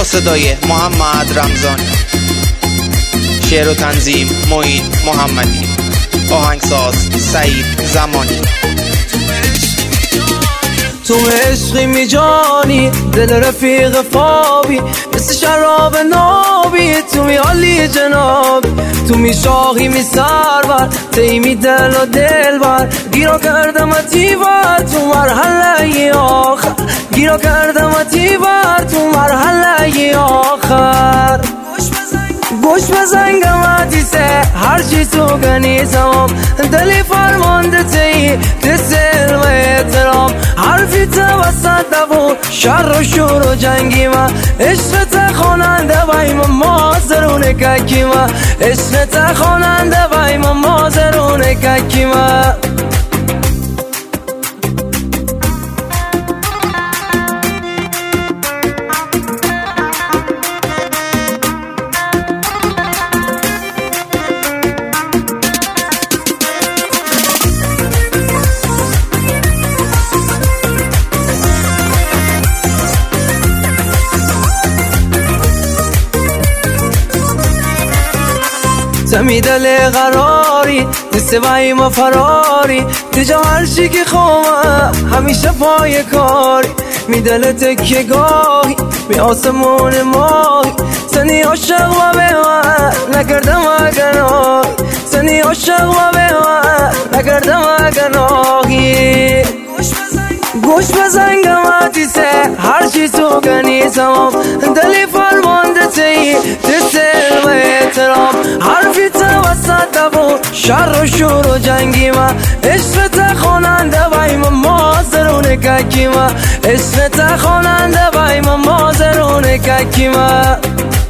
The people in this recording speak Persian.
صدای محمد رمضانی، شعر و تنظیم معین محمدی، آهنگساز سعید زمانی. تو عشقی میجانی دل رفیق فابی، مثل شراب نابی تو میالی جنابی، تو میشاقی می سرور تیمی دل و دل بر، گیرا کردم تیور تو مرحله آخر، گیرا کردم تیور تو مرحله آخر. گوش بزن گماتیسه هرچی تو گنیزم، دلی فرمانده تی تسل و احترام، حرفی توسط دبون شر و شور و جنگی من، عشق خواننده بایم مازرون ککی من، عشق خواننده بایم مازرون ککی من. تمی دل قراری تسوایی ما فراری، تجا هرچی که خواه همیشه پای کاری، می دل تکه گاهی می آسمون ماهی، سنی عاشق و به من نکردم گناهی، سنی عاشق و به من نکردم گناهی. گوش بزن گماتیسه هرچی تو گنیزم، دلی فرمانده تی تسل و احترام، حرفی توسط دبون شر و شور و جنگی من، عشق خواننده بایم مازرون ککی من، عشق خواننده بایم مازرون ککی من.